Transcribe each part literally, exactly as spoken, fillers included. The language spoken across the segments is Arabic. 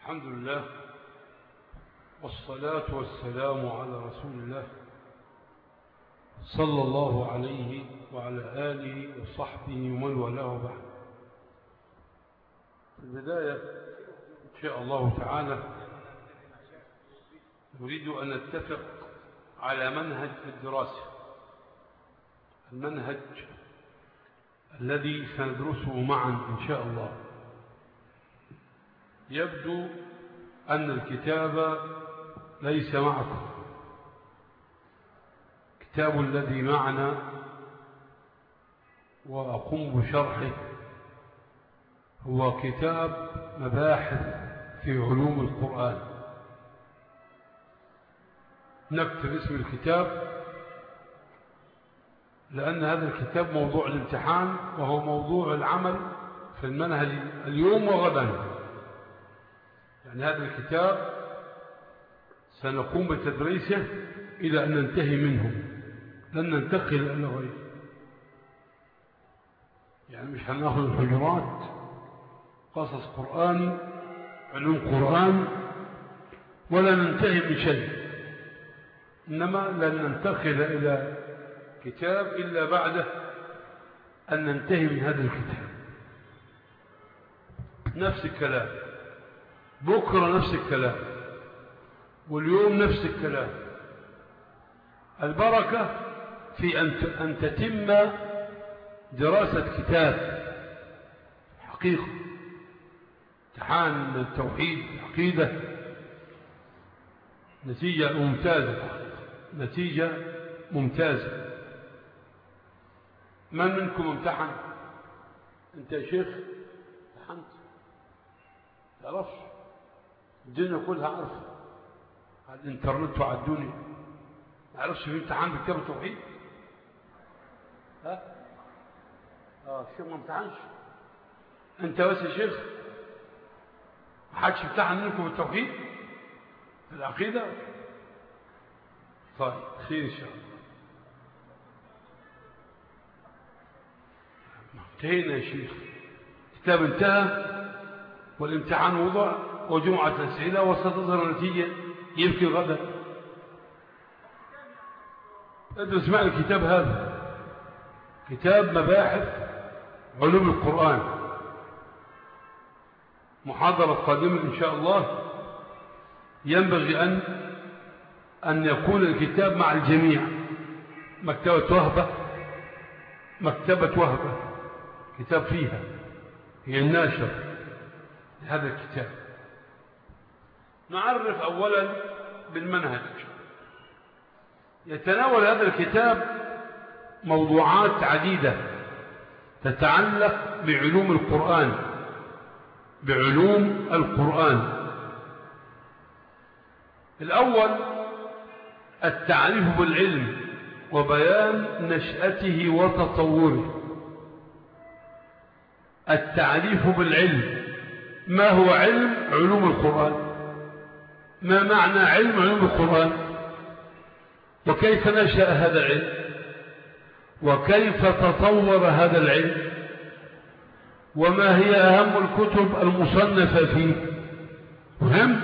الحمد لله والصلاة والسلام على رسول الله صلى الله عليه وعلى آله وصحبه ومن والاه وبعد. في البداية إن شاء الله تعالى نريد أن نتفق على منهج الدراسة، المنهج الذي سندرسه معا إن شاء الله. يبدو أن الكتاب ليس معكم. الكتاب الذي معنا وأقوم بشرحه هو كتاب مباحث في علوم القرآن. نكتب اسم الكتاب لأن هذا الكتاب موضوع الامتحان وهو موضوع العمل في المنهج اليوم وغدا. يعني هذا الكتاب سنقوم بتدريسه إلى أن ننتهي منه، لن ننتقل إلى غيره. يعني مش هنأخذ الحجرات، قصص قرآني، علوم قرآن، ولا ننتهي من شيء، إنما لن ننتقل إلى كتاب إلا بعد أن ننتهي من هذا الكتاب. نفس الكلام، بكرة نفس الكلام، واليوم نفس الكلام. البركة في أن تتم دراسة كتاب حقيقة. امتحان التوحيد عقيدة نتيجة ممتازة، نتيجة ممتازة. من منكم امتحن؟ انت يا شيخ امتحنت؟ تعرفش؟ الدنيا كلها عارفة على الانترنت وعلى الدنيا. ما عرفش في امتحان بكتاب التوحيد؟ ها؟ اه الشيخ ما امتحنش. انت بس يا شيخ؟ ما حدش امتحن منكم التوحيد في العقيدة؟ طيب خير ان شاء الله. انتهينا يا شيخ، الكتاب انتهى والامتحان وضع وجمعة أسئلة وستظهر النتيجة يبكي غدا. ادرس معي الكتاب هذا، كتاب مباحث علوم القرآن. محاضرة قادمة إن شاء الله ينبغي أن أن يكون الكتاب مع الجميع. مكتبة وهبة، مكتبة وهبة كتاب فيها، هي الناشر لهذا الكتاب. نعرف أولا بالمنهج. يتناول هذا الكتاب موضوعات عديدة تتعلق بعلوم القرآن، بعلوم القرآن. الأول التعريف بالعلم وبيان نشأته وتطوره. التعريف بالعلم، ما هو علم علوم القرآن؟ ما معنى علم علوم القرآن؟ وكيف نشأ هذا العلم؟ وكيف تطور هذا العلم؟ وما هي أهم الكتب المصنفة فيه؟ مهم.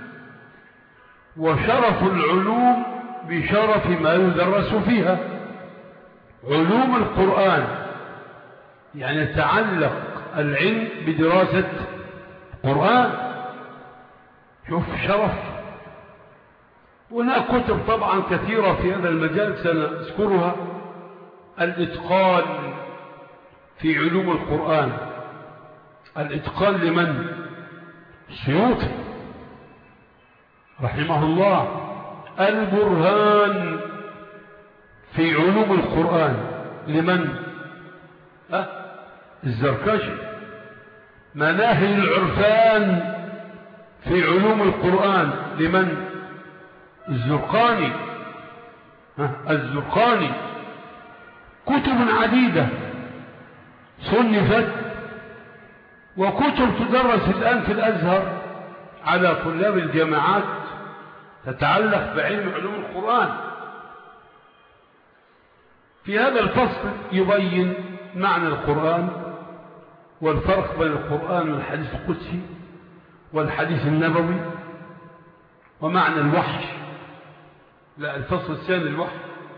وشرف العلوم بشرف ما يدرس فيها. علوم القرآن يعني يتعلق العلم بدراسة القرآن. شوف شرف. هناك كتب طبعا كثيرة في هذا المجال سنذكرها. الإتقان في علوم القرآن، الإتقان لمن؟ السيوطي رحمه الله. البرهان في علوم القرآن لمن؟ أه؟ الزركشي. مناهل العرفان في علوم القرآن لمن؟ الزرقاني. أه؟ الزرقاني. كتب عديدة صنفت وكتب تدرس الآن في الأزهر على طلاب الجامعات تتعلق بعلم علوم القرآن. في هذا الفصل يبين معنى القرآن والفرق بين القرآن والحديث القدسي والحديث النبوي ومعنى الوحي. لا، الفصل الثاني الوحي،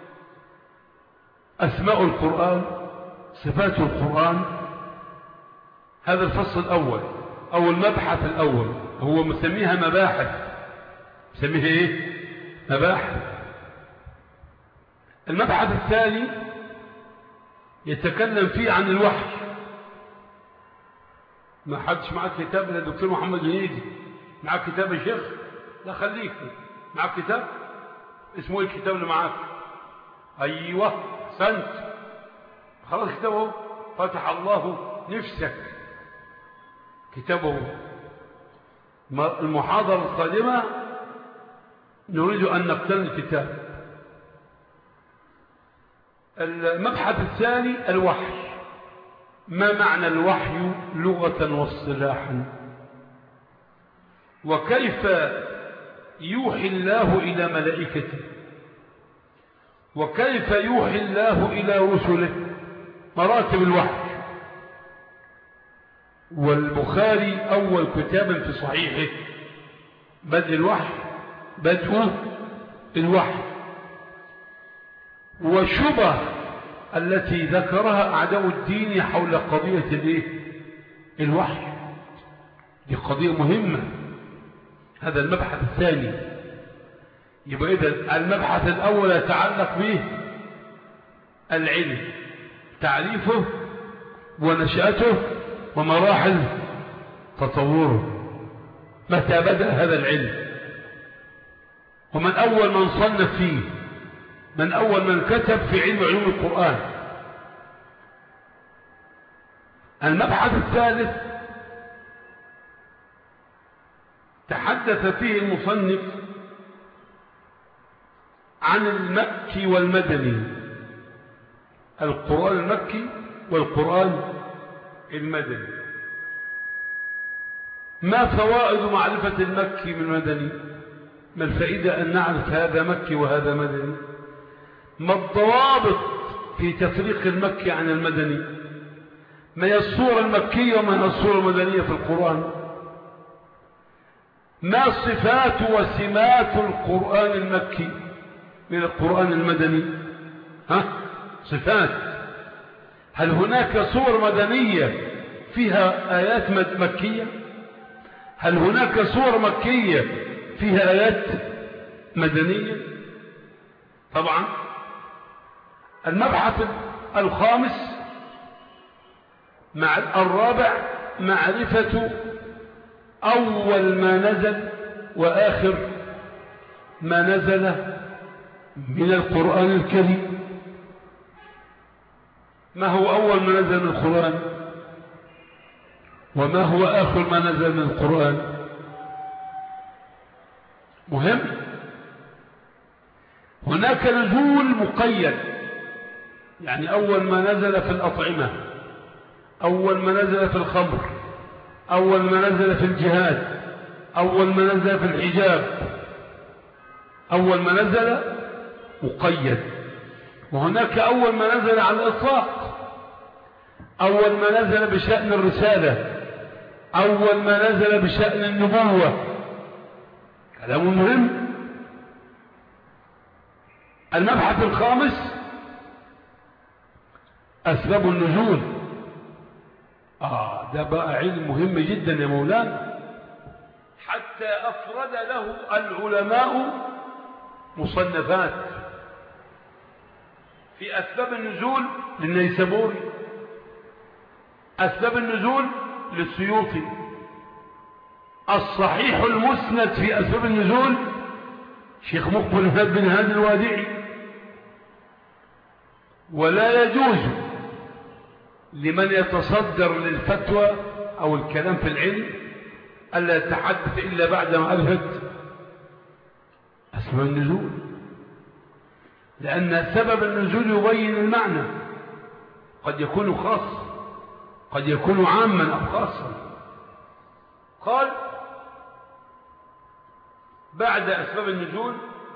أسماء القرآن، صفات القرآن. هذا الفصل الأول أو المبحث الأول، هو مسميها مباحث، مسميها إيه؟ مباحث. المبحث الثاني يتكلم فيه عن الوحي. ما حدش معك كتاب إلا الدكتور محمد هنيدي. معك كتاب يا شيخ؟ لا خليك معك كتاب. اسمه ايه الكتاب اللي معاك؟ ايوه سنت، خلاص كتابه فتح الله نفسك، كتابه. المحاضرة القادمة نريد أن نقتني الكتاب. المبحث الثاني الوحي. ما معنى الوحي لغة واصطلاحا؟ وكيف يوحي الله إلى ملائكته؟ وكيف يوحي الله إلى رسله؟ مراتب الوحي. والبخاري أول كتاب في صحيحه بدء الوحي، بدء الوحي. والشبه التي ذكرها أعداء الدين حول قضية الوحي، دي قضية مهمة. هذا المبحث الثاني. يبقى إذن المبحث الأول يتعلق به العلم، تعريفه ونشأته ومراحل تطوره. متى بدأ هذا العلم؟ ومن أول من صنف فيه؟ من أول من كتب في علم علوم القرآن؟ المبحث الثالث تحدث فيه المصنف عن المكي والمدني، القرآن المكي والقرآن المدني. ما فوائد معرفة المكي من المدني؟ ما الفائدة أن نعرف هذا مكي وهذا مدني؟ ما الضوابط في تفريق المكي عن المدني؟ ما هي الصورة المكية وما هي الصورة المدنية في القرآن؟ ما صفات وسمات القرآن المكي من القرآن المدني؟ ها؟ صفات. هل هناك صور مدنية فيها آيات مكية؟ هل هناك صور مكية فيها آيات مدنية؟ طبعا. المبحث الخامس مع الرابع معرفة أول ما نزل وآخر ما نزل من القرآن الكريم. ما هو أول ما نزل من القرآن؟ وما هو آخر ما نزل من القرآن؟ مهم. هناك نزول مقيد، يعني أول ما نزل في الأطعمة، أول ما نزل في الخمر، أول ما نزل في الجهاد، أول ما نزل في الحجاب، أول ما نزل مقيد. وهناك أول ما نزل على الإطلاق، أول ما نزل بشأن الرسالة، أول ما نزل بشأن النبوة. كلام مهم. المبحث الخامس أسباب النزول. آه ده بقى علم مهم جدا يا مولانا، حتى أفرد له العلماء مصنفات في أسباب النزول للنيسابوري، أسباب النزول للسيوطي، الصحيح المسند في أسباب النزول شيخ مقبل بن هادي الوادعي. ولا يجوز لمن يتصدر للفتوى أو الكلام في العلم ألا يتحدث إلا بعد معرفة أسباب النزول، لأن سبب النزول يبين المعنى، قد يكون خاص قد يكون عاما أو خاصا. قال بعد أسباب النزول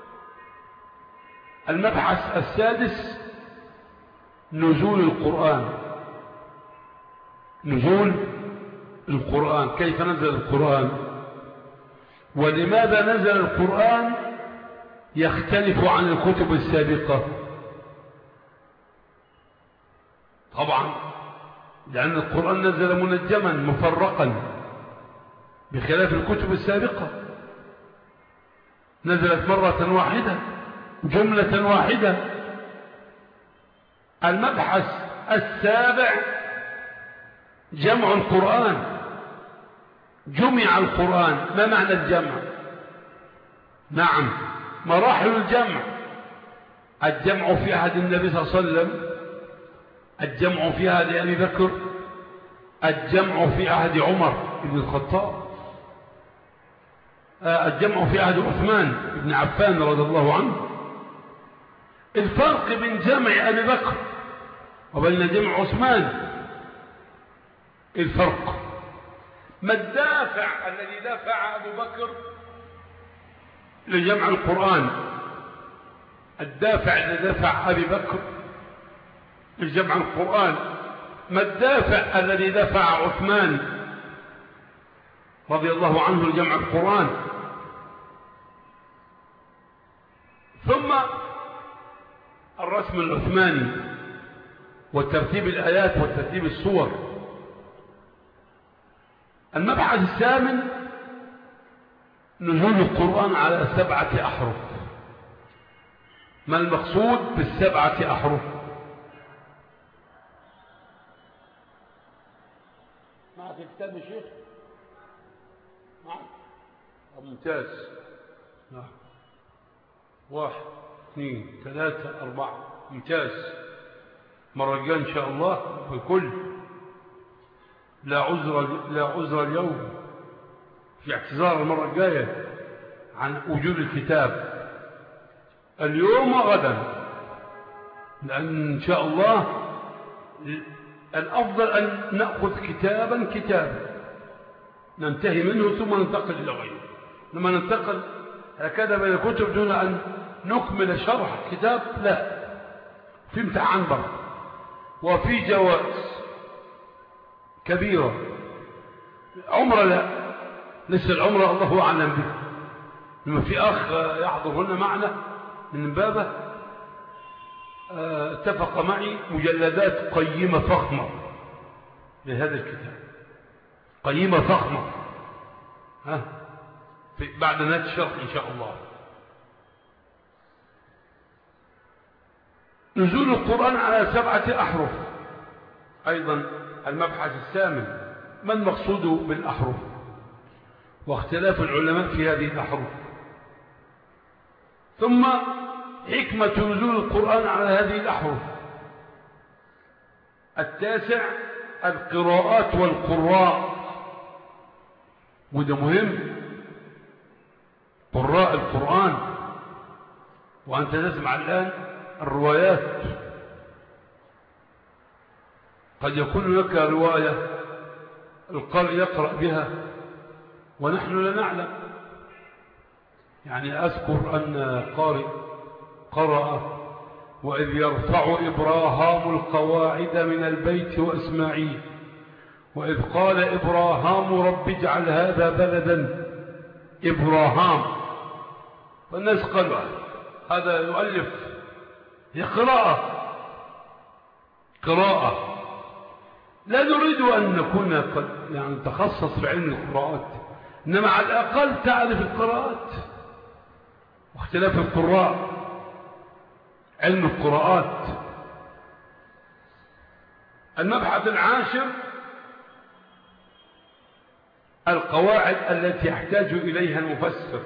المبحث السادس نزول القرآن. نزول القرآن، كيف نزل القرآن؟ ولماذا نزل القرآن يختلف عن الكتب السابقة؟ طبعا لأن القرآن نزل منجما مفرقا بخلاف الكتب السابقة، نزلت مرة واحدة جملة واحدة. المبحث السابع جمع القرآن. جمع القرآن. ما معنى الجمع؟ نعم، مراحل الجمع. الجمع في عهد النبي صلى الله عليه وسلم، الجمع في عهد أبي بكر، الجمع في عهد عمر بن الخطاب، الجمع في عهد عثمان بن عفان رضي الله عنه. الفرق بين جمع أبي بكر وبين جمع عثمان، الفرق ما الدافع الذي دفع أبو بكر لجمع القرآن؟ الدافع الذي دفع أبي بكر لجمع القرآن ما الدافع الذي دفع عثمان رضي الله عنه لجمع القرآن؟ ثم الرسم العثماني وترتيب الآيات وترتيب الصور. المبحث الثامن نزول القرآن على سبعة أحرف. ما المقصود بالسبعة أحرف؟ معك كتاب يا شيخ؟ معك؟ ممتاز. نعم. واحد اثنين ثلاثة أربعة. ممتاز. مرة الجاية إن شاء الله بكل لا عذر لا عذر اليوم في اعتذار المرة الجاية عن وجود الكتاب اليوم وغدا، لأن إن شاء الله الأفضل أن نأخذ كتابا كتابا ننتهي منه ثم ننتقل إلى غيره. لما ننتقل هكذا بين الكتب دون أن نكمل شرح كتاب، لا، في امتحان برضه وفي جوائز كبيرة. عمره لا، لسه العمره الله أعلم به. لما في أخ يحضر هنا معنا من بابه اتفق معي مجلدات قيمة فخمة لهذا الكتاب، قيمة فخمة، ها، في بعد نهاية الشرح إن شاء الله. نزول القرآن على سبعة أحرف. أيضا المبحث الثامن ما المقصود بالأحرف واختلاف العلماء في هذه الأحرف. ثم حكمة نزول القرآن على هذه الأحرف. التاسع القراءات والقراء، وده مهم، قراء القرآن. وأنت تسمع الآن الروايات، قد يكون لك رواية القارئ يقرأ بها ونحن لا نعلم. يعني أذكر أن قارئ قرأ وإذ يرفع إبراهام القواعد من البيت وإسماعيل وإذ قال إبراهام رب اجعل هذا بلدا إبراهام. فالناس قالوا هذا يؤلف، هي قراءة قراءة. لا نريد أن نكون قد يعني تخصص في علم القراءات، إنما على الأقل تعرف القراءات واختلاف القراء، علم القراءات. المبحث العاشر القواعد التي يحتاج إليها المفسر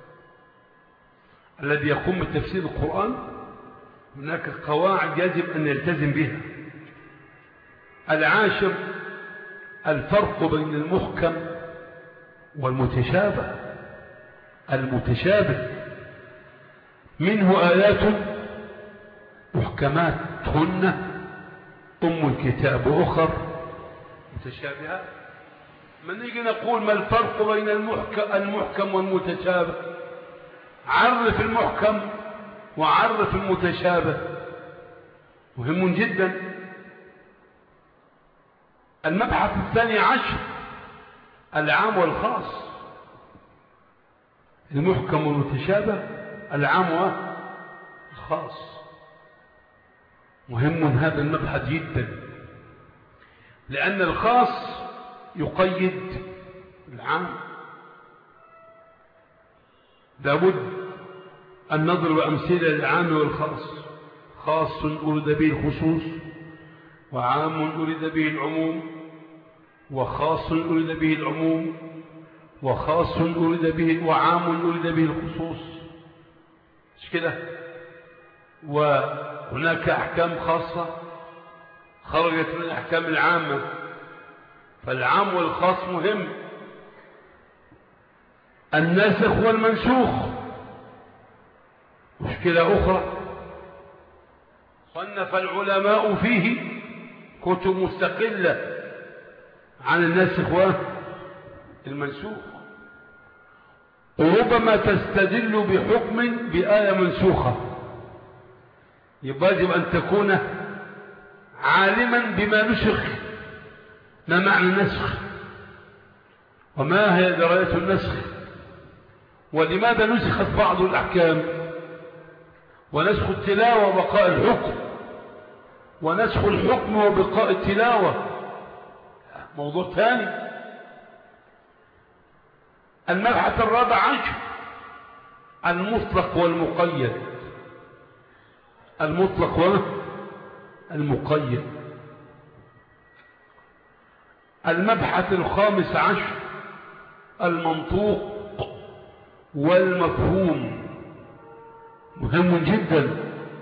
الذي يقوم بتفسير القرآن. هناك قواعد يجب أن يلتزم بها. العاشر الفرق بين المحكم والمتشابه. المتشابه منه آيات محكمات هن أم الكتاب وأخر متشابهات. من نيجي نقول ما الفرق بين المحكم, المحكم والمتشابه، عرف المحكم وعرف المتشابه، مهم جدا. المبحث الثاني عشر العام والخاص. المحكم والمتشابه، العام والخاص. مهم هذا المبحث جدا، لأن الخاص يقيد العام. لابد أن نضرب أمثلة للعام والخاص. خاص أريد به الخصوص، وعام أريد به العموم، وخاص أريد به العموم، وخاص أريد به وعام أريد به الخصوص، مش كده؟ وهناك أحكام خاصة خرجت من الأحكام العامة، فالعام والخاص مهم. الناسخ والمنسوخ مشكلة أخرى، صنف العلماء فيه كتب مستقلة عن الناسخ والمنسوخ، وربما تستدل بحكم بآية منسوخة، يبقى يجب أن تكون عالما بما نسخ، ما معنى النسخ، وما هي دراية النسخ، ولماذا نسخت بعض الأحكام، ونسخ التلاوة وبقاء الحكم، ونسخ الحكم وبقاء التلاوة موضوع ثاني. المبحث الرابع عشر المطلق والمقيد. المطلق والمقيد. المبحث الخامس عشر المنطوق والمفهوم. مهم جدا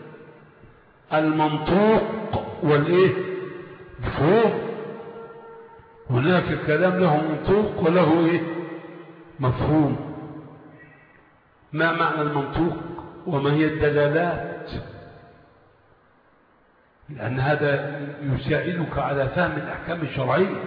المنطوق والايه مفهوم. هناك كلام له منطوق وله ايه مفهوم. ما معنى المنطوق وما هي الدلالات؟ لأن هذا يساعدك على فهم الأحكام الشرعية.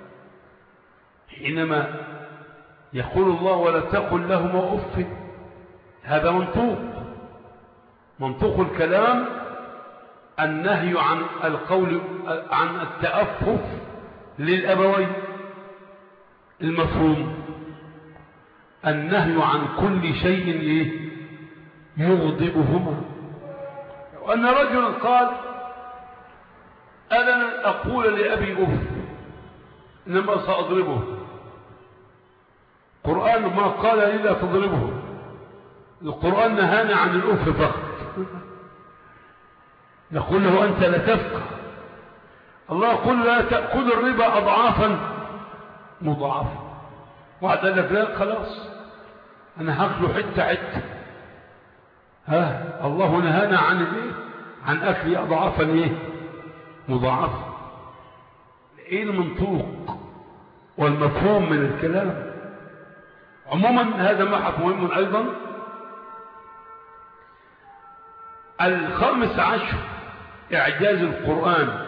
حينما يقول الله ولا تقل لهما أف، هذا منطوق. منطوق الكلام النهي عن القول عن التأفف للأبوين. المفهوم النهي عن كل شيء يغضبهما. وأن رجلا قال أنا أقول لأبي أف إنما سأضربه. القرآن ما قال لي لا تضربه، القرآن نهانا عن الأف فقط. نقول له أنت لا تفقه. الله يقول لا تأكل الربا أضعافا مضاعفة، وعد لك لا خلاص أنا هاكله حتة حتة. ها الله نهانا عن الايه عن أكل أضعافا ايه مضاعفة. ايه المنطوق والمفهوم من الكلام؟ عموما هذا مبحث مهم أيضا. الخامس عشر إعجاز القرآن.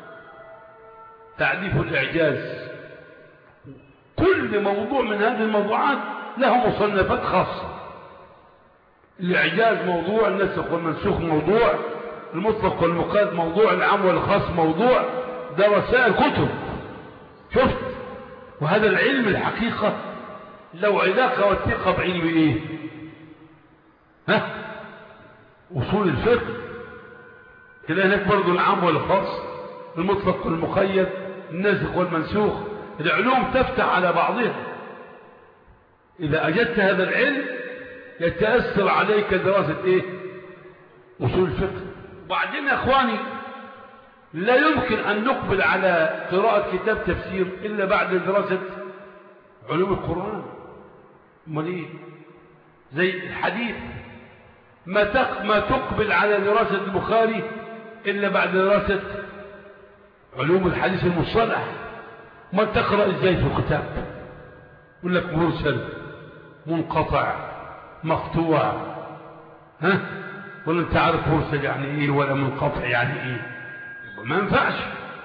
تعريف الإعجاز. كل موضوع من هذه الموضوعات له مصنفات خاصة. الإعجاز موضوع، النسخ والمنسوخ موضوع، المطلق والمقيد موضوع، العام والخاص موضوع. ده وسائل كتب. شفت؟ وهذا العلم الحقيقة لو علاقة وثيقة بعلم ايه؟ ها؟ أصول الفقه. تلاقي هناك برضو العام والخاص، المطلق والمقيد، الناسخ والمنسوخ. العلوم تفتح على بعضها. إذا أجدت هذا العلم يتأثر عليك دراسة إيه؟ أصول الفقه. وبعدين يا أخواني لا يمكن أن نقبل على قراءة كتاب تفسير إلا بعد دراسة علوم القرآن. امال ايه؟ زي الحديث ما ما تقبل على دراسة البخاري إلا بعد دراسة علوم الحديث المصطلح. ما تقرأ ازاي في الكتاب؟ يقول لك مرسل، منقطع، مقطوع. ها؟ ولا انت عارف مرسل يعني ايه ولا منقطع يعني ايه؟ ما ينفعش.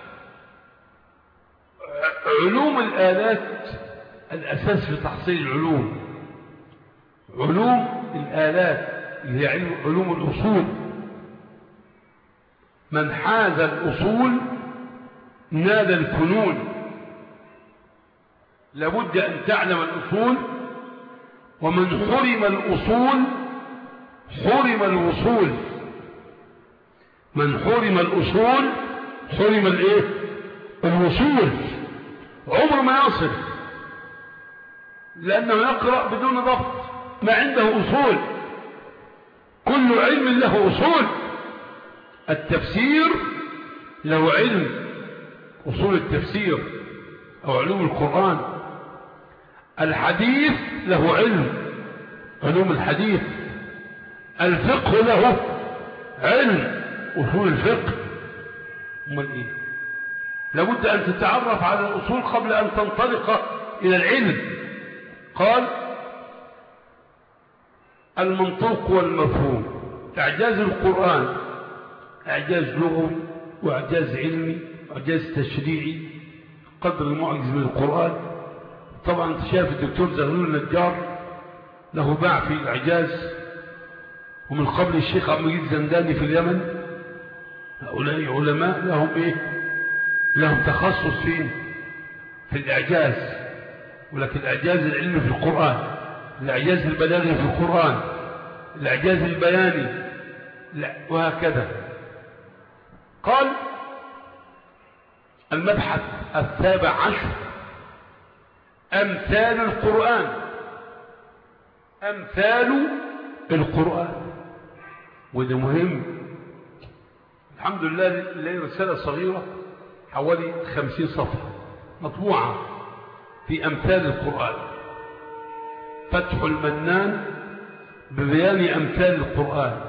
علوم الآلات الأساس في تحصيل العلوم. علوم الآلات اللي هي علم علوم الأصول. من حاز الأصول نال الفنون. لابد أن تعلم الأصول ومن حرم الأصول حرم الوصول. من حرم الأصول حرم الايه؟ الوصول. عمر ما يصل، لأنه يقرأ بدون ضبط، ما عنده أصول. كل علم له أصول. التفسير له علم، أصول التفسير أو علوم القرآن. الحديث له علم، علوم الحديث. الفقه له علم، أصول الفقه. أمال إيه؟ لابد أن تتعرف على الأصول قبل أن تنطلق إلى العلم. قال المنطوق والمفهوم. إعجاز القرآن إعجاز لغوي وإعجاز علمي وإعجاز تشريعي. قدر المعجز من القرآن. طبعا انت شايف الدكتور زغلول النجار له باع في الإعجاز، ومن قبل الشيخ عبد المجيد الزنداني في اليمن. هؤلاء علماء لهم ايه؟ لهم تخصص فين؟ في الإعجاز. ولكن الإعجاز العلمي في القرآن، الإعجاز البلاغي في القرآن، الإعجاز البياني، وهكذا. قال المبحث السابع عشر أمثال القرآن. أمثال القرآن، وده مهم. الحمد لله لي رسالة صغيرة حوالي خمسين صفحة مطبوعة في أمثال القرآن. فتح المنان ببيان أمثال القرآن.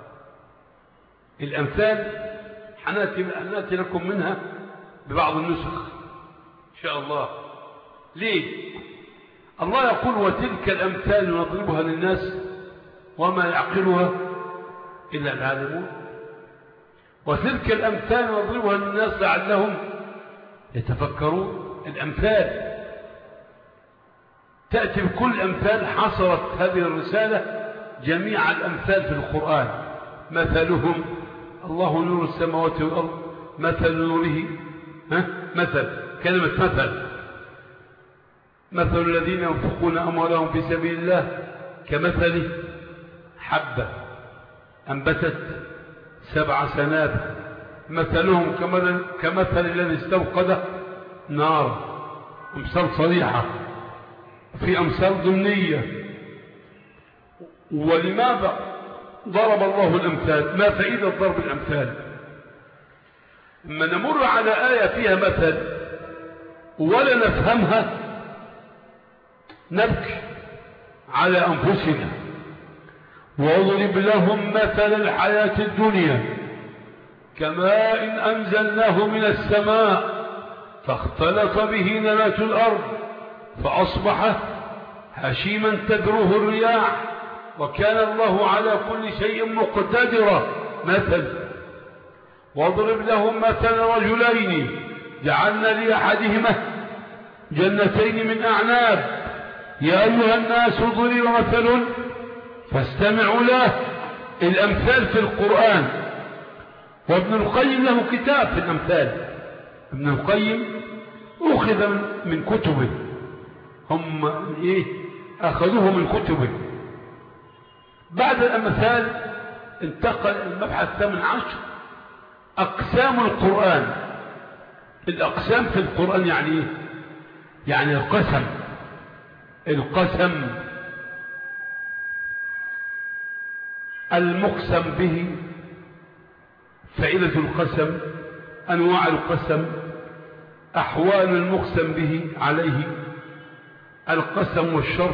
الأمثال حناتي لكم منها ببعض النسخ إن شاء الله. ليه؟ الله يقول وتلك الأمثال نضربها للناس وما يعقلها إلا العالمون. وتلك الأمثال نضربها للناس لعلهم يتفكرون. الأمثال تأتي بكل أمثال. حصرت هذه الرسالة جميع الأمثال في القرآن. مثلهم الله نور السماوات والأرض مثل نوره ها؟ مثل كلمة مثل. مثل الذين ينفقون أموالهم في سبيل الله كمثل حبة أنبتت سبع سنابل مثلهم كمثل, كمثل الذي استوقد نار. أمثال صريحة في أمثال ضمنية. ولماذا ضرب الله الأمثال؟ ما فائدة ضرب الأمثال؟ لما نمر على آية فيها مثل ولا نفهمها نبكي على أنفسنا. واضرب لهم مثل الحياة الدنيا كماء إن أنزلناه من السماء فاختلط به نبات الأرض فأصبح هشيما تذروه الرياح وكان الله على كل شيء مقتدرا. مثل. واضرب لهم مثل رجلين جعلنا لأحدهما جنتين من أعناب يا أيها الناس ضرب مثل فاستمعوا له. الأمثال في القرآن. وابن القيم له كتاب في الأمثال. ابن القيم أخذ من كتبه. هم إيه؟ أخذوه من كتبه. بعد الأمثال انتقل المبحث الثامن عشر أقسام القرآن. الأقسام في القرآن يعني إيه؟ يعني القسم. القسم المقسم به، فائدة القسم، أنواع القسم، أحوال المقسم به عليه، القسم والشرط،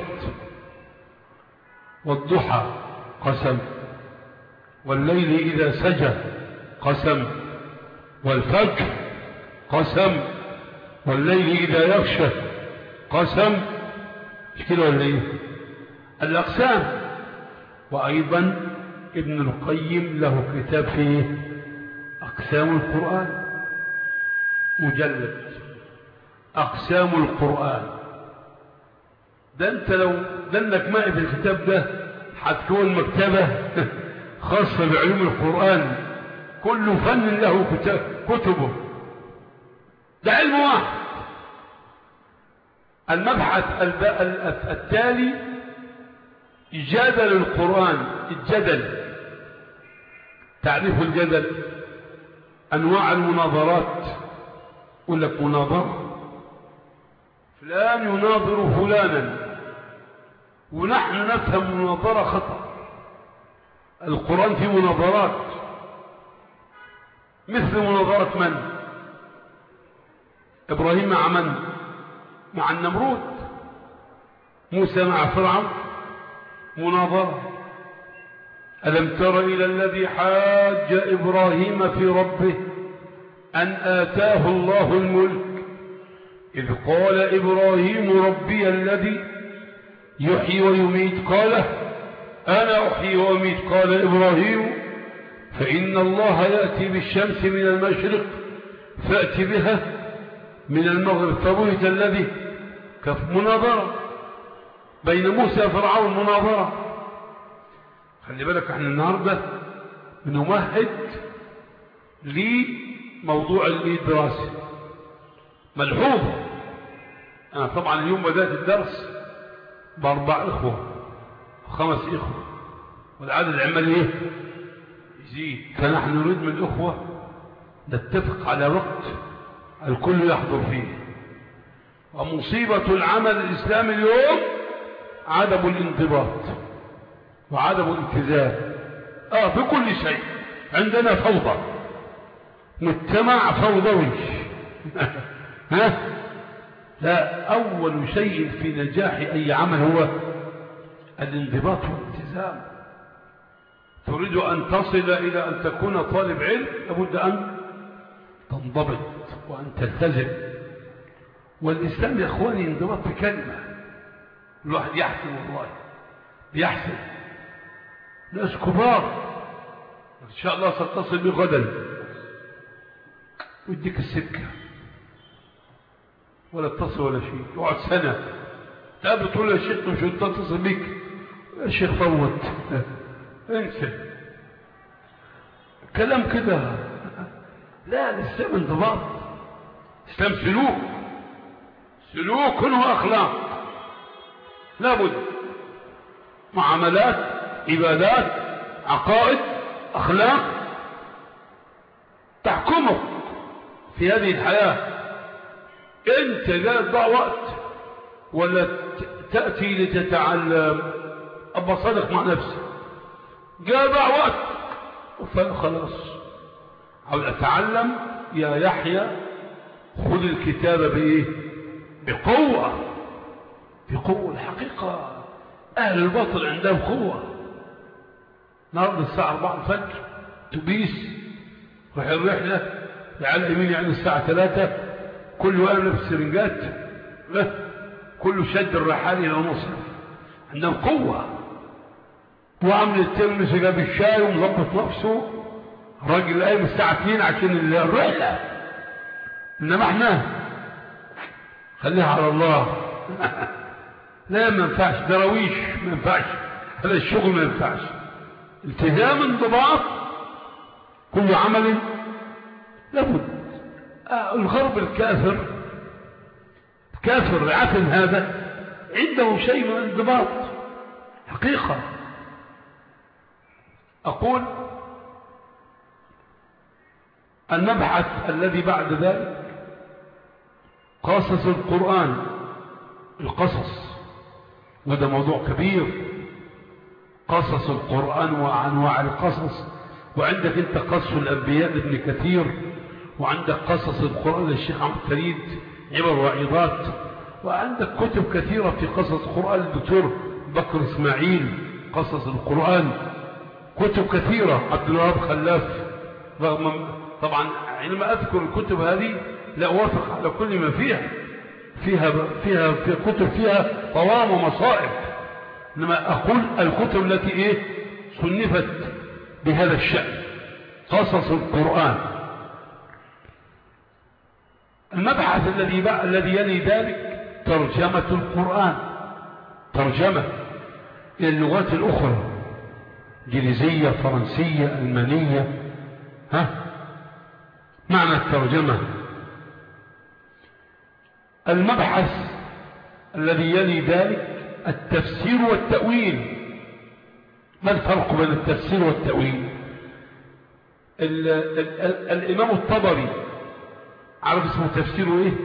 والضحى قسم، والليل إذا سجى قسم، والفجر قسم، والليل إذا يغشى قسم. مش كده ولا ايه؟ الأقسام. وأيضا ابن القيم له كتاب فيه أقسام القرآن مجلد. أقسام القرآن ده انت لو دلك معي في الكتاب ده هتكون مكتبة خاصة بعلوم القرآن. كل فن له كتبه. ده علم واحد. المبحث التالي جدل القرآن. الجدل، تعريف الجدل أنواع المناظرات. يقول لك مناظرة، فلان يناظر فلانا، ونحن نفهم مناظرة خطأ. القرآن فيه مناظرات، مثل مناظرة من؟ إبراهيم مع من؟ مع النمرود. موسى مع فرعون، مناظرة. ألم تر إلى الذي حاج إبراهيم في ربه أن آتاه الله الملك إذ قال إبراهيم ربي الذي يحيي ويميت قال أنا أحيي وأميت قال إبراهيم فإن الله يأتي بالشمس من المشرق فأتي بها من المغرب فبهت الذي كف. مناظرة بين موسى وفرعون، مناظرة. خلي بالك احنا النهارده بنمهد لموضوع الدراسة. ملحوظ، انا طبعا اليوم بدأت الدرس باربع اخوة وخمس اخوة، والعدد عمال ايه يزيد. فنحن نريد من الاخوة نتفق على وقت الكل يحضر فيه. ومصيبة العمل الاسلامي اليوم عدم الانضباط وعدم الالتزام. اه في كل شيء عندنا فوضى، مجتمع فوضوي. ها؟ لا، اول شيء في نجاح اي عمل هو الانضباط والالتزام. تريد ان تصل الى ان تكون طالب علم لابد ان تنضبط وان تلتزم. والاسلام يا اخواني انضباط بكلمه. الواحد يحسن، والله بيحسن. ناس كبار ان شاء الله ستصل بي غدا ويديك السكه ولا اتصل ولا شيء، يقعد سنه تقابل تقول يا شيخ مش هتصل بيك، يا شيخ فوت انسى كلام كده. لا، الاسلام انضباط، الاسلام سلوك، سلوك واخلاق. لابد معاملات، عبادات، عقائد، اخلاق تحكمك في هذه الحياه. انت لا تضيع وقت ولا تاتي لتتعلم. ابقى صادق مع نفسك، جاء ضاع وقت فخلاص عاوز اتعلم. يا يحيى خذ الكتاب بايه؟ بقوه، بقوه. الحقيقه اهل الباطل عندهم قوه. النهارده الساعه أربعة الفجر تبيس راح الرحله على اليمين، يعني الساعه ثلاثة كله قام لابس سرنجات، كله شد الرحال الى مصر. عندهم قوه. وعمل الترمس جاب الشاي ومظبط نفسه، راجل قايم الساعه اثنين عشان الرحله. انما احنا خليها على الله. لا، ما ينفعش دراويش، ما ينفعش هذا الشغل، ما ينفعش. التزام، انضباط، كل عمل لابد. آه الغرب الكافر، كافر العفن هذا عنده شيء من الانضباط حقيقة. أقول المبحث الذي بعد ذلك قصص القرآن، القصص، وهذا موضوع كبير. قصص القرآن وأنواع القصص. وعندك انت قصص الأنبياء لابن كثير، وعندك قصص القرآن للشيخ عبد الفريد عبر وعظات، وعندك كتب كثيرة في قصص القرآن للدكتور بكر إسماعيل قصص القرآن، كتب كثيرة عبد الوهاب خلاف. رغم طبعا عندما أذكر الكتب هذه لا أوافق على كل ما فيها، فيها فيها في كتب فيها طوام ومصائب، إنما أقول الكتب التي إيه صنفت بهذا الشأن قصص القرآن. المبحث الذي الذي يلي ذلك ترجمة القرآن، ترجمة إلى اللغات الأخرى، إنجليزية، فرنسية، ألمانية. ها معنى الترجمة. المبحث الذي يلي ذلك التفسير والتأويل، ما الفرق بين التفسير والتأويل؟ ال ال ال الإمام الطبري عارف اسمه تفسيره ايه؟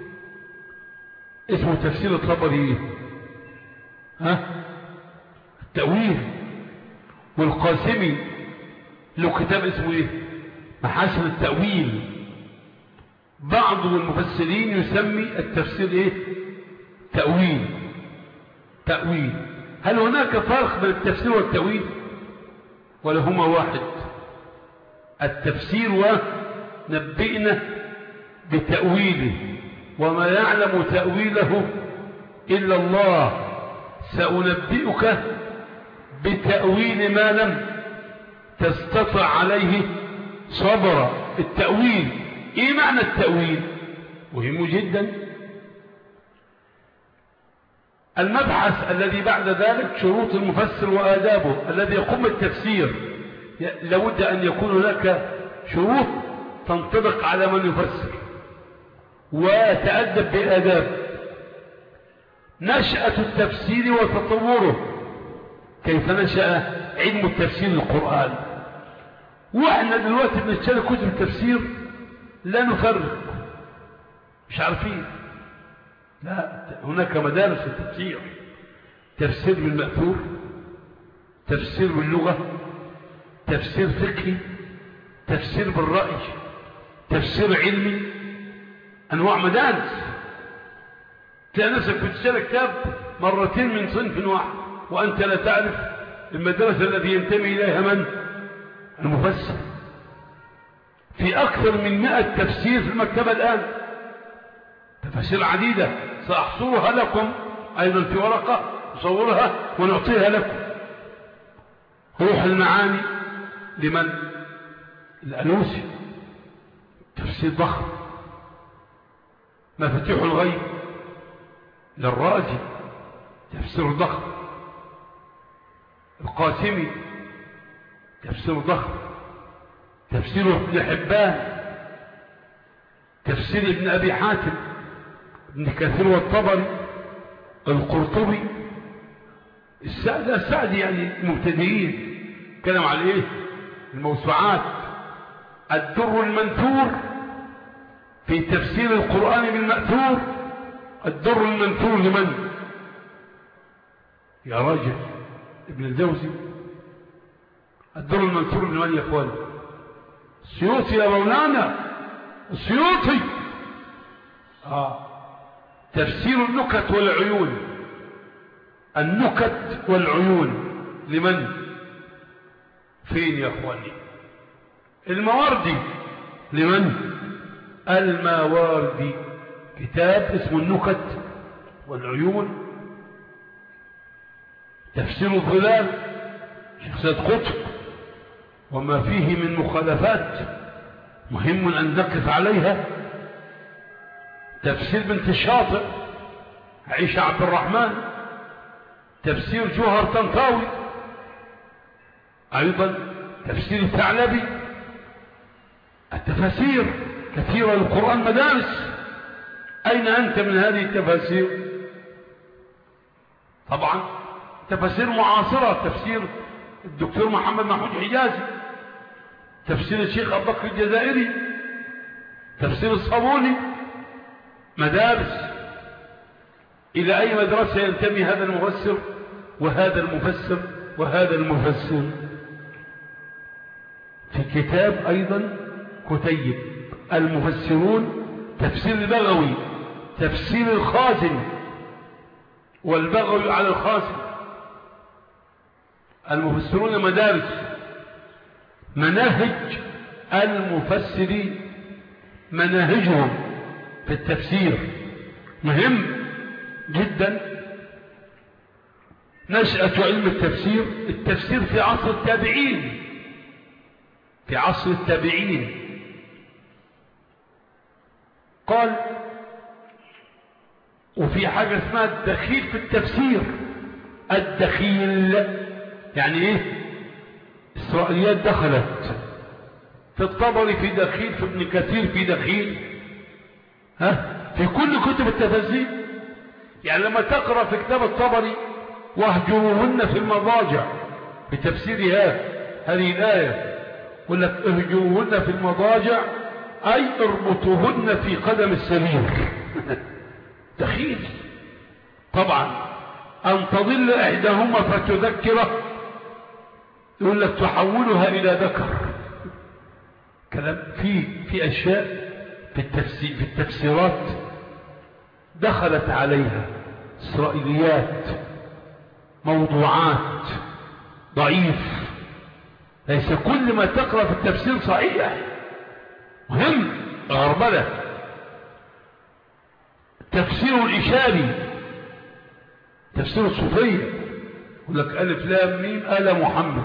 اسمه تفسير الطبري ايه؟ ها؟ التأويل. والقاسمي له كتاب اسمه ايه؟ محاسن التأويل. بعض المفسرين يسمي التفسير ايه؟ تأويل. تأويل. هل هناك فرق بين التفسير والتأويل ولا هما واحد؟ التفسير ونبئنا بتأويله وما يعلم تأويله إلا الله، سأنبئك بتأويل ما لم تستطع عليه صبرا. التأويل ايه معنى التأويل؟ مهم جدا. المبحث الذي بعد ذلك شروط المفسر وآدابه الذي يقوم بالتفسير. لابد أن يكون هناك شروط تنطبق على من يفسر ويتأدب بآداب. نشأة التفسير وتطوره. كيف نشأ علم التفسير للقرآن؟ واحنا دلوقتي بنشتري كتب التفسير لا نفرق، مش عارفين. لا، هناك مدارس التفسير: تفسير بالمأثور، تفسير باللغة، تفسير فقهي، تفسير بالرأي، تفسير علمي، أنواع مدارس. تلاقي نفسك بتشتري كتاب مرتين من صنف واحد وأنت لا تعرف المدرسة الذي ينتمي إليها من؟ المفسر. في أكثر من مئة تفسير في المكتبة الآن، تفاسير عديدة سأحصرها لكم أيضا في ورقة أصورها ونعطيها لكم. روح المعاني لمن؟ الألوسي، تفسير ضخم. مفاتيح الغيب للرازي، تفسير ضخم. القاسمي، تفسير ضخم. تفسير ابن حبان، تفسير ابن أبي حاتم، ابن كثير والطبري، القرطبي، السعدي. السعدي يعني المبتدئين. كلام على ايه؟ الموسوعات. الدر المنثور في تفسير القرآن بالمأثور. الدر المنثور لمن؟ يا راجل ابن الجوزي. الدر المنثور لمن يا اخوان؟ السيوطي يا مولانا، السيوطي. آه. تفسير النكت والعيون. النكت والعيون لمن؟ فين يا اخواني؟ المواردي لمن؟ الماوردي. كتاب اسمه النكت والعيون. تفسير الظلال شيخ سيد قطب وما فيه من مخالفات مهم أن نقف عليها. تفسير بنت الشاطئ عيشة عبد الرحمن. تفسير جوهر طنطاوي. أيضا تفسير الثعلبي. التفاسير كثيرة للقرآن مدارس. أين أنت من هذه التفاسير؟ طبعا تفاسير معاصرة. تفسير الدكتور محمد محمود حجازي، تفسير الشيخ أبو بكر الجزائري، تفسير الصابوني. مدارس. إلى أي مدرسة ينتمي هذا المفسر وهذا المفسر وهذا المفسر؟ في كتاب أيضا كتيب المفسرون، تفسير البغوي، تفسير الخازن والبغوي على الخازن. المفسرون مدارس. مناهج المفسرين، مناهجهم في التفسير مهم جدا. نشأة علم التفسير. التفسير في عصر التابعين، في عصر التابعين قال. وفي حاجة اسمها الدخيل في التفسير. الدخيل يعني ايه؟ إسرائيليات دخلت في الطبري، في دخيل، في ابن كثير في دخيل، ها، في كل كتب التفاسير. يعني لما تقرأ في كتاب الطبري: واهجروهن في المضاجع بتفسيرها هذه الآية، يقول لك اهجوهن في المضاجع أي اربطوهن في قدم السرير. دخيل طبعا. أن تضل إحداهما فتذكره، يقول لك تحولها إلى ذكر. كلام في في أشياء في التفسير في التفسيرات دخلت عليها إسرائيليات، موضوعات ضعيف. ليس كل ما تقرأ في التفسير صحيح، مهم غربلة. تفسير الإشاري، تفسير الصوفية، يقول لك ألف لام ميم آل محمد،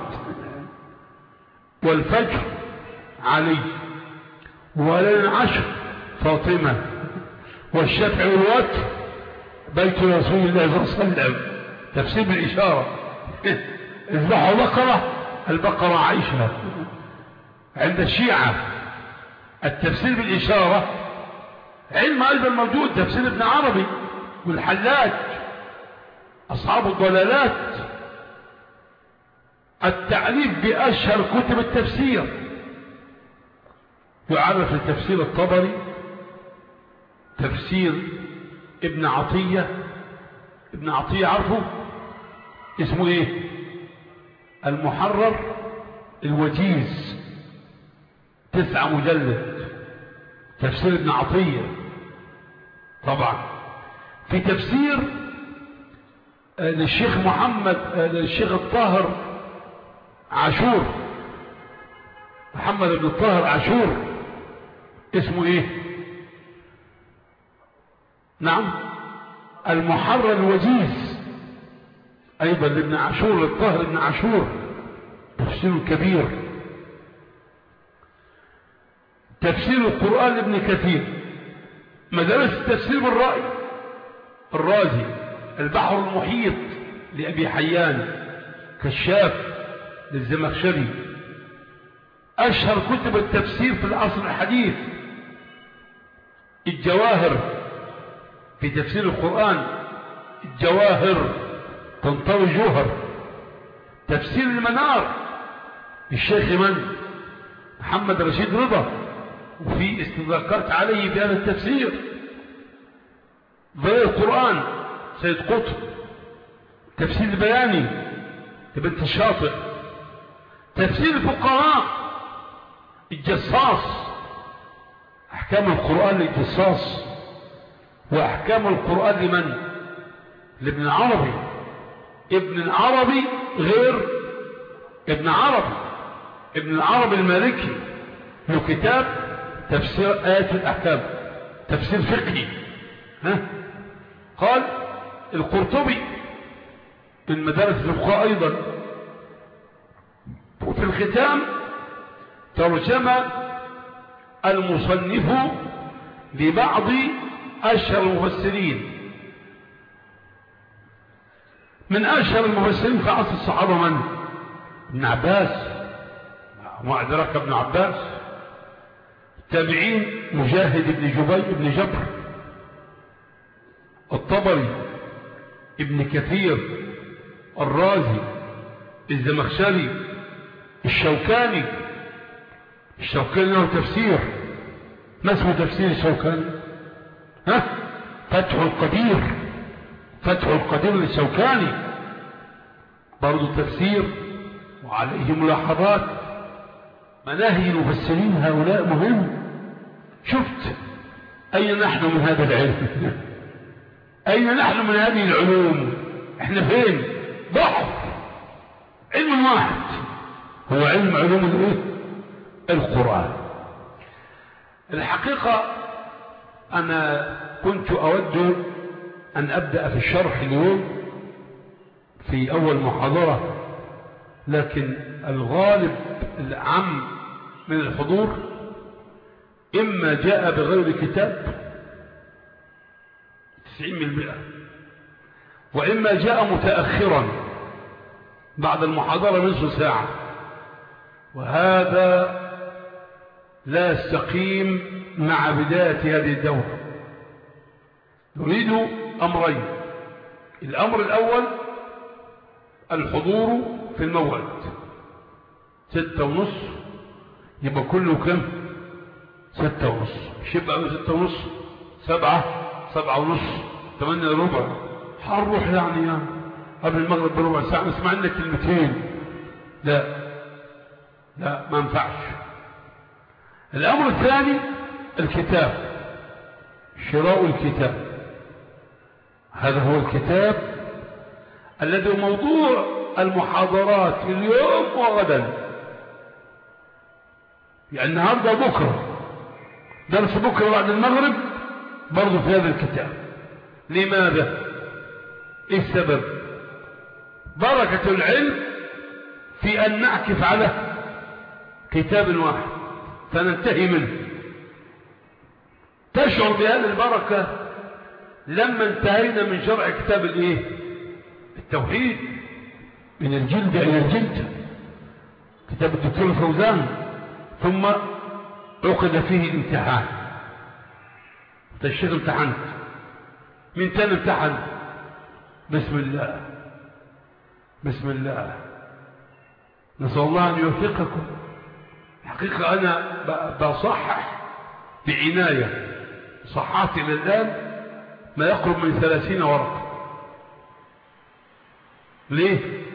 والفجر علي، وليل العشر فاطمة، والشفع والوتر بيت رسول الله صلى الله عليه وسلم. تفسير بالإشارة. اذبحوا بقرة، البقرة عائشة. عند الشيعة التفسير بالإشارة علم أيضا موجود، تفسير ابن عربي والحلاج أصحاب الضلالات. التعريف بأشهر كتب التفسير، يعرف التفسير الطبري، تفسير ابن عطية. ابن عطية عرفه اسمه ايه؟ المحرر الوجيز، تسعة مجلد، تفسير ابن عطية. طبعا في تفسير للشيخ محمد للشيخ الطاهر عاشور، محمد بن الطاهر عاشور، اسمه ايه؟ نعم المحرر الوجيز، ايضا لابن عاشور، للطاهر ابن عاشور، تفسير كبير. تفسير القرآن لابن كثير. مدارس التفسير بالرأي، الرازي، البحر المحيط لأبي حيان، كشاف للزمخشري. أشهر كتب التفسير في العصر الحديث الجواهر في تفسير القرآن، الجواهر تنطوي جوهر. تفسير المنار الشيخ من محمد رشيد رضا، وفي استدراكات عليه بهذا التفسير. ضياء القرآن سيد قطب. تفسير البياني لبنت الشاطئ. تفسير الفقهاء الجصاص، أحكام القرآن للجصاص، وأحكام القرآن لمن؟ لابن العربي. ابن العربي غير ابن عربي. ابن العربي المالكي له كتاب تفسير آيات الأحكام، تفسير فقهي. ها؟ قال القرطبي من مدارس الفقهاء أيضا. وفي الختام ترجم المصنف لبعض أشهر المفسرين. من أشهر المفسرين في عصر الصحابة من؟ ابن عباس، ما أدرك ابن عباس. التابعين مجاهد بن جبير بن جبر، الطبري، ابن كثير، الرازي، الزمخشري، الشوكاني. الشوكاني له تفسير، ما اسمه تفسير الشوكاني؟ ها؟ فتح القدير، فتح القدير للشوكاني برضو تفسير وعليه ملاحظات. مناهج المفسرين هؤلاء مهم. شفت أين نحن من هذا العلم؟ أين نحن من هذه العلوم؟ احنا فين؟ بحر علم واحد، هو علم علوم الايه؟ القرآن. الحقيقة أنا كنت أود أن أبدأ في الشرح اليوم في أول محاضرة، لكن الغالب العام من الحضور إما جاء بغير كتاب تسعين بالمئة، وإما جاء متأخرا بعد المحاضرة نصف ساعة، وهذا لا يستقيم مع بداية هذه الدورة. نريد أمرين. الأمر الأول الحضور في الموعد ستة ونص، يبقى كله كم؟ ستة ونص. مش يبقى ستة ونص سبعة، سبعة ونص، ثمانية ربع، هنروح يعني, يعني قبل المغرب بربع ساعة نسمع لنا كلمتين. لا لا ما ينفعش. الأمر الثاني الكتاب، شراء الكتاب. هذا هو الكتاب الذي موضوع المحاضرات اليوم وغدا، يعني النهارده بكره درس بكره بعد المغرب برضه في هذا الكتاب. لماذا؟ ايه السبب؟ بركة العلم في ان نعكف على كتاب واحد فننتهي منه. تشعر بهذه البركة لما انتهينا من شرع كتاب الايه؟ التوحيد، من الجلد الى الجلد، كتاب الدكتور الفوزان، ثم عقد فيه الامتحان. الشيخ امتحنت، من تاني امتحن؟ بسم الله بسم الله. نسأل الله أن يوفقكم. حقيقة أنا بصحح بعناية، صححت إلى الآن ما يقرب من ثلاثين ورقة. ليه؟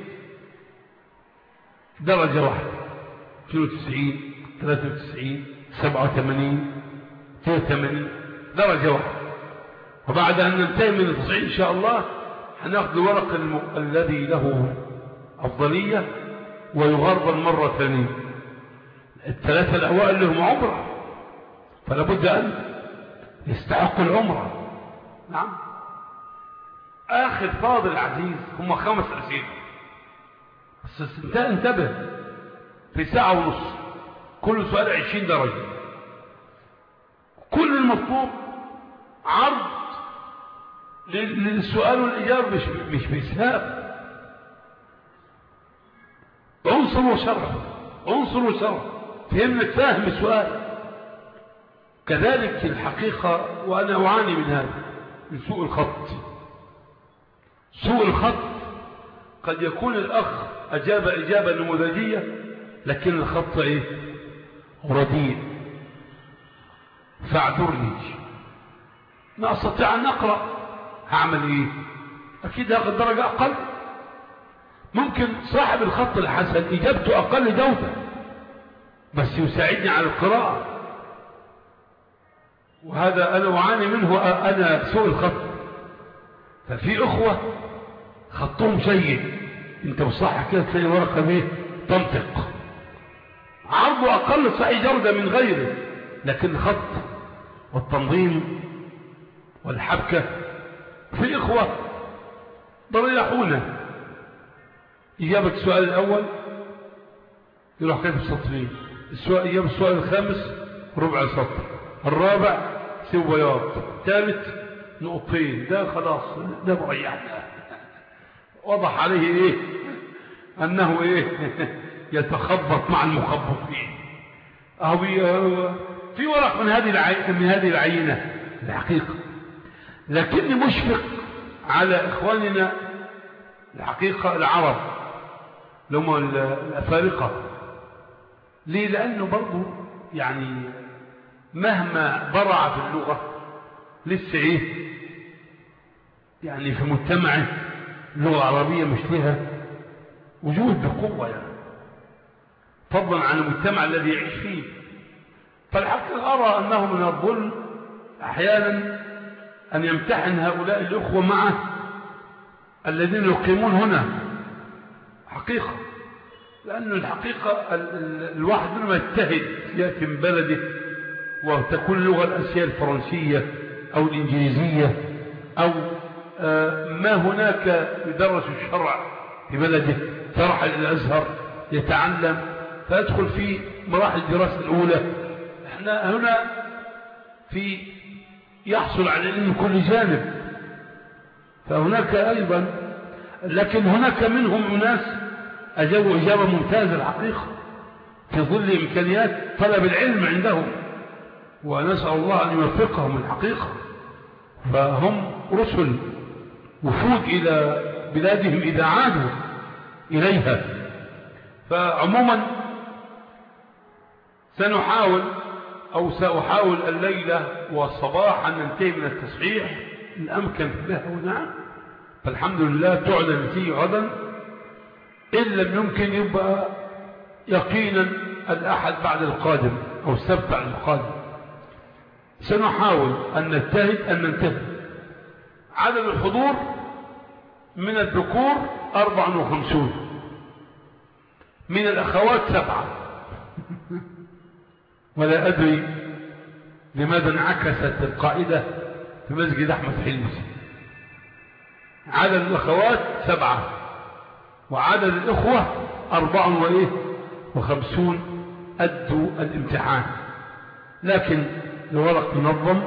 درجة واحدة، اثنين وتسعين، ثلاثة وتسعين، سبعة وثمانين، اثنين وثمانين، درجة واحدة. وبعد أن ننتهي من التصحيح إن شاء الله هناخذ الورق الم... الذي له أفضلية ويغربل مرة ثانية. الثلاثة الأوائل لهم عمرة، فلا بد أن يستحقوا العمرة. نعم. آخر فاضل عزيز هم خمس أسئلة بس انتبه، في ساعة ونص، كل سؤال عشرين درجة. كل المطلوب عرض للسؤال والإجابة، مش مش بإسهاب. عنصر وشرح، عنصر وشرح، فهمنا فاهم السؤال. كذلك الحقيقة، وأنا أعاني من هذا، من سوء الخط. سوء الخط قد يكون الأخ أجاب إجابة نموذجية لكن الخط إيه؟ رديء، فاعذرني، ما أستطيع أن أقرأ، هعمل إيه؟ أكيد هاخد درجة أقل. ممكن صاحب الخط الحسن إجابته أقل جودة بس يساعدني على القراءة، وهذا أنا أعاني منه، أنا سوء الخط. ففي أخوة خطهم جيد، أنت بصحة كده تلاقي ورقة بيه تنطق، عرضه أقل صحيح جودة من غيره، لكن الخط والتنظيم والحبكة. في إخوة بريحونا، إجابة السؤال الأول يروح كيف سطرين، السؤال إجابة السؤال الخامس ربع سطر، الرابع سوى بياض، ثالث نقطتين، ده خلاص ده مريحنا. وضح عليه إيه؟ أنه إيه؟ يتخبط مع المخبطين. أهو في ورق من هذه العي... من هذه العينة الحقيقة، لكني مشفق على إخواننا الحقيقة العرب لهم الأفارقة. ليه؟ لأنه برضو يعني مهما برع في اللغة لسه إيه يعني في مجتمعه اللغة العربية مش لها وجود بقوة، يعني فضلا عن المجتمع الذي يعيش فيه. فالحقيقة أرى أنه من الظلم أحيانا أن يمتحن هؤلاء الأخوة مع الذين يقيمون هنا حقيقة، لأن الحقيقة الواحد لما يجتهد يأتي من بلده وتكون اللغة الأساسية الفرنسية أو الإنجليزية أو ما هناك يدرس الشرع في بلده، ترحل إلى الأزهر يتعلم فيدخل في مراحل الدراسة الأولى. احنا هنا في يحصل على العلم كل جانب، فهناك أيضا، لكن هناك منهم أناس أجابوا إجابة ممتازة الحقيقة في ظل إمكانيات طلب العلم عندهم، ونسأل الله أن يوفقهم الحقيقة. فهم رسل وفود إلى بلادهم إذا عادوا إليها، فعموما سنحاول أو سأحاول الليلة والصباح أن ننتهي من التصحيح إن أمكن له ونعم، فالحمد لله تعلن نتيجة غدا. إن لم يمكن يبقى يقينا الأحد بعد القادم أو السبت بعد القادم. سنحاول أن نجتهد أن ننتهي. عدد الحضور من الذكور أربع وخمسون، من الأخوات سبعة. ولا أدري لماذا انعكست القاعدة في مسجد أحمد حلمي. عدد الأخوات سبعة وعدد الإخوة أربع وإيه وخمسون أدوا الامتحان، لكن الورق منظم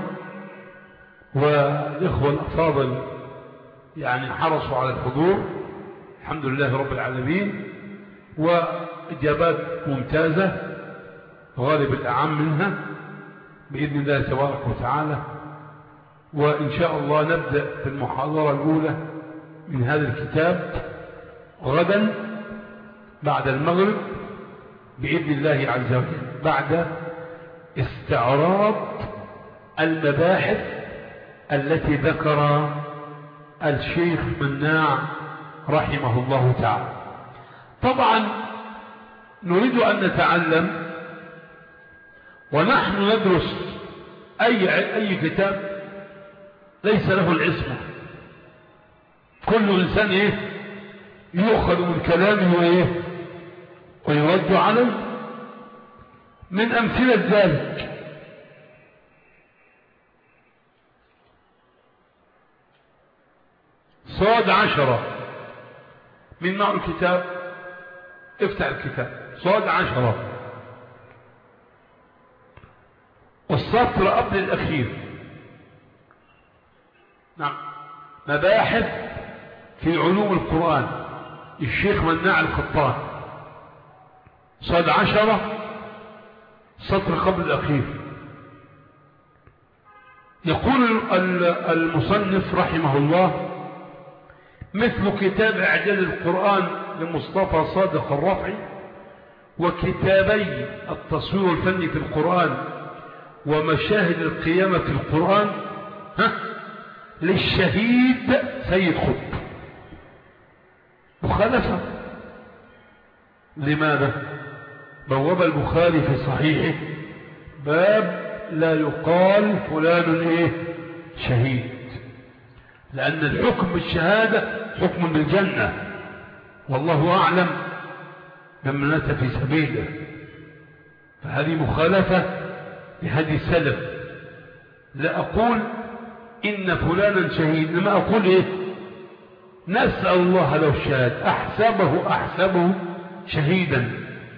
والإخوة الأفاضل يعني حرصوا على الحضور الحمد لله رب العالمين، وإجابات ممتازة غالب الأعم منها بإذن الله تبارك وتعالى. وإن شاء الله نبدأ في المحاضرة الأولى من هذا الكتاب غدا بعد المغرب بإذن الله عز وجل، بعد استعراض المباحث التي ذكر الشيخ مناع رحمه الله تعالى. طبعا نريد أن نتعلم ونحن ندرس أي, أي كتاب ليس له العصمة، كل إنسان إيه يؤخذ من كلامه وإيه ويرد عليه. من أمثلة ذلك صاد عشرة من نوع الكتاب، افتح الكتاب صاد عشرة والسطر قبل الأخير. نعم، مباحث في علوم القرآن الشيخ مناع القطان، صاد عشرة سطر قبل الأخير. يقول المصنف رحمه الله: مثل كتاب إعجاز القرآن لمصطفى صادق الرفعي، وكتابي التصوير الفني في القرآن ومشاهد القيامة في القرآن ها للشهيد سيد قطب. مخالفة. لماذا؟ بواب البخاري في صحيحه باب لا يقال فلان ايه شهيد، لأن الحكم بالشهادة حكم بالجنة، والله أعلم بمن مات في سبيله. فهذه مخالفة لهدي السلف. لا أقول إن فلانا شهيد، لما أقول إيه نسأل الله لو شهد، أحسبه أحسبه شهيدا،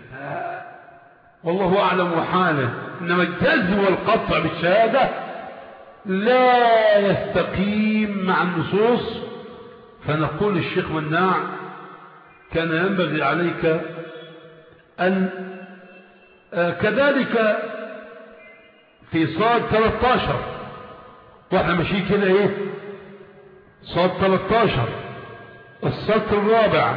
والله أعلم وحاله. إنما الجزم والقطع بالشهادة لا يستقيم مع النصوص. فنقول الشيخ مناع كان ينبغي عليك أن آه كذلك في صاد ثلاثة عشر، واحنا ماشيين كده ايه صاد ثلاثة عشر السطر الرابع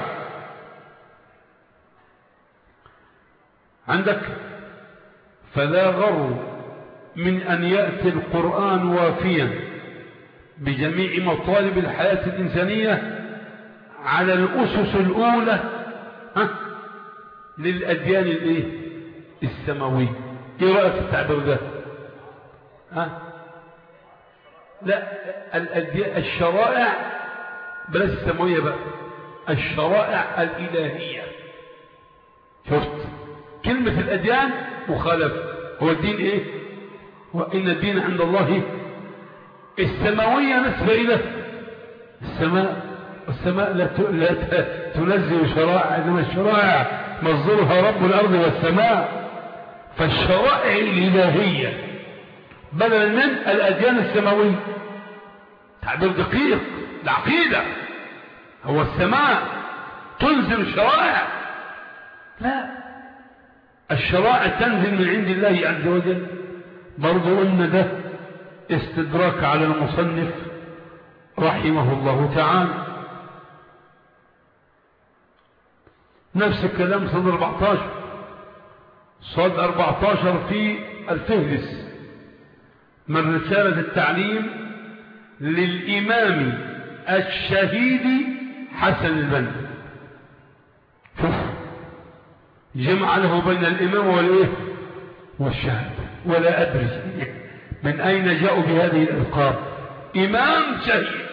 عندك: فلا غر من أن يأتي القرآن وافيا بجميع مطالب الحياة الإنسانية على الأسس الأولى ها للأديان الايه السماوية. ايه رأيك في التعبير ده؟ ها لا، الأديان الشرائع بلاش السماوية بقى، الشرائع الإلهية. شفت كلمة الأديان مخالفة. هو الدين ايه؟ وإن الدين عند الله السماوية نسبة إلى السماء، والسماء لا لا تنزل شرائع، إنما الشرائع مصدرها رب الأرض والسماء. فالشرائع الإلهية بدلا من الأديان السماوية. تعبير دقيق. العقيدة هو السماء تنزل الشرائع، لا، الشرائع تنزل من عند الله عز وجل. برضو أن ده استدراك على المصنف رحمه الله تعالى. نفس الكلام صد أربعتاشر، صد أربعتاشر في الفهرس من رسالة التعليم للإمام الشهيد حسن البنا. شوف جمع له بين الإمام والإيه والشهيد، ولا أدري من أين جاءوا بهذه الألقاب، إمام شهيد،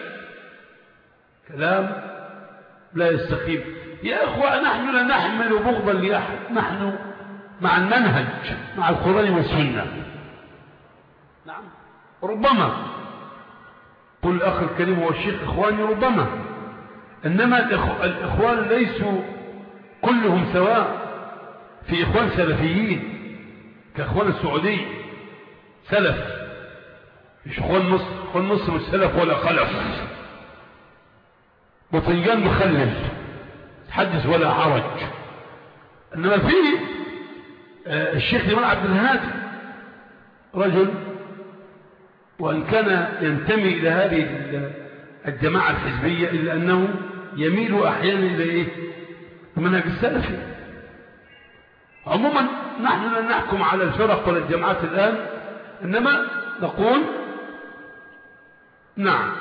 كلام لا يستقيم. يا أخوة نحن لا نحمل بغضا لأحد، نحن مع المنهج، مع القرآن والسنة. نعم ربما قل الأخ الكريم والشيخ إخواني ربما، إنما الإخوان ليسوا كلهم سواء. في إخوان سلفيين كإخوان السعودية سلف، مش إخوان مصر. إخوان مصر مش سلف ولا خلف، بطنجان مخلل تحدث ولا حرج. إنما في الشيخ جمال عبد الهادي رجل، وإن كان ينتمي إلى هذه الجماعة الحزبية إلا أنه يميل أحيانا إلى إيه المنهج السلفي. عموما نحن لا نحكم على الفرق ولا الجماعات الآن، إنما نقول نعم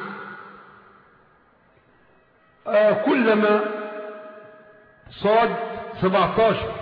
آه كلما صاد سبعتاشر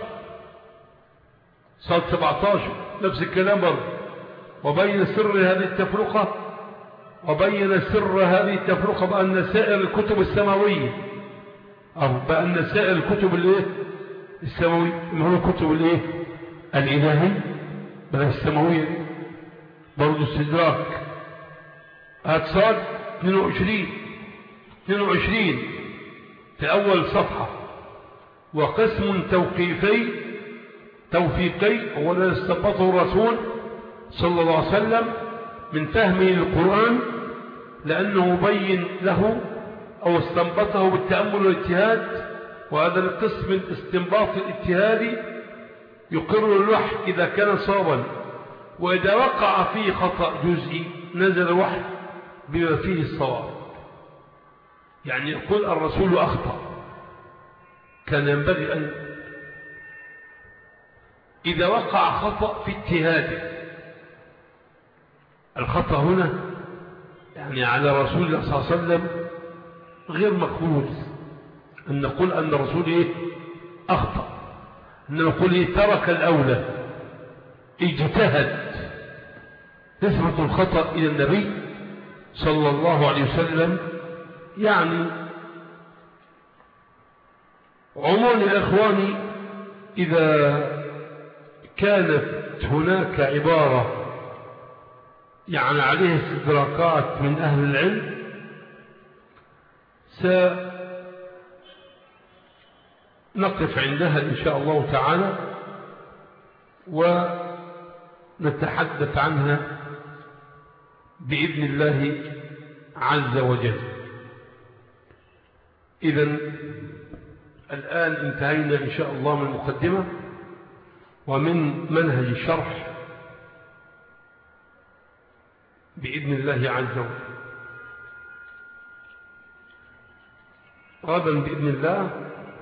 صاد سبعتاشر نفس الكلام برضه، وبين سر هذه التفرقة وبين سر هذه التفرقة بأن سائر الكتب السماوية أو بأن سائر الكتب الايه السماوية ما هو الكتب الايه الإلهي بل السماوية برضه استدراك. هتصاد اثنين وعشرين اثنين وعشرين في أول صفحة، وقسم توقيفي توفيقي هو الذي استنبطه الرسول صلى الله عليه وسلم من فهمه للقرآن، لأنه بين له أو استنبطه بالتأمل والاجتهاد، وهذا القسم الاستنباط الاجتهادي يقر الوحي إذا كان صوابا، وإذا وقع فيه خطأ جزئي نزل الوحي بما فيه الصواب. يعني يقول الرسول أخطأ، كان ينبغي أن إذا وقع خطأ في اجتهاده، الخطأ هنا يعني على رسول الله صلى الله عليه وسلم غير مقبول أن نقول أن الرسول إيه أخطأ، أن نقول إيه ترك الأولى، اجتهد. نسبة الخطأ إلى النبي صلى الله عليه وسلم. يعني عموما يا إخواني إذا كانت هناك عبارة يعني عليه استدراكات من أهل العلم سنقف عندها إن شاء الله تعالى ونتحدث عنها بإذن الله عز وجل. إذن الآن انتهينا إن شاء الله من المقدمة ومن منهج الشرح بإذن الله عز وجل. غدا بإذن الله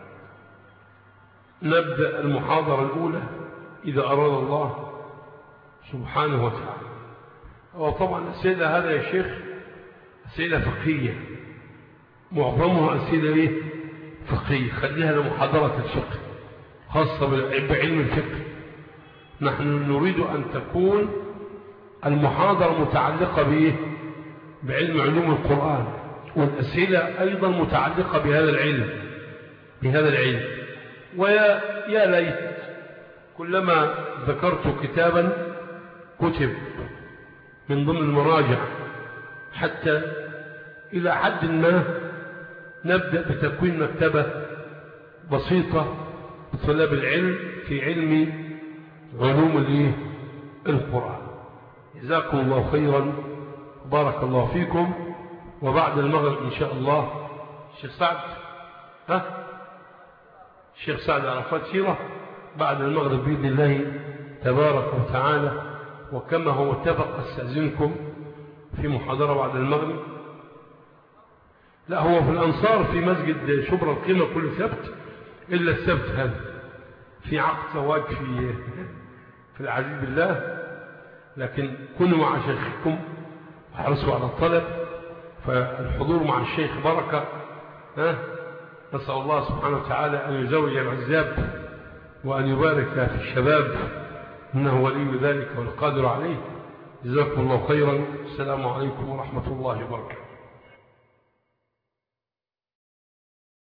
نبدأ المحاضرة الأولى إذا أراد الله سبحانه وتعالى. وطبعا أسئلة هذا يا شيخ أسئلة فقهية، معظمها أسئلة إيه فقهية، خليها لمحاضرة الفقه خاصة بعلم الفقه. نحن نريد أن تكون المحاضرة متعلقة بإيه بعلم علوم القرآن، والأسئلة أيضا متعلقة بهذا العلم بهذا العلم. ويا يا ليت كلما ذكرت كتابا كتب من ضمن المراجع حتى إلى حد ما نبدأ بتكوين مكتبة بسيطة لطلاب العلم في علم علوم القرآن. جزاكم الله خيرا وبارك الله فيكم. وبعد المغرب إن شاء الله الشيخ سعد ها الشيخ سعد عرفات سيرة بعد المغرب بإذن الله تبارك وتعالى. وكما هو اتفق أستأذنكم في محاضرة بعد المغرب. لا هو في الأنصار في مسجد شبرا القيمة كل سبت، إلا السبت هذا في عقد زواج في في العزيز بالله، لكن كونوا مع شيخكم واحرصوا على الطلب، فالحضور مع الشيخ بركة. ها نسأل الله سبحانه وتعالى أن يزوج العزاب وأن يبارك في الشباب، إنه ولي ذلك والقادر عليه. جزاكم الله خيرا. السلام عليكم ورحمة الله وبركاته.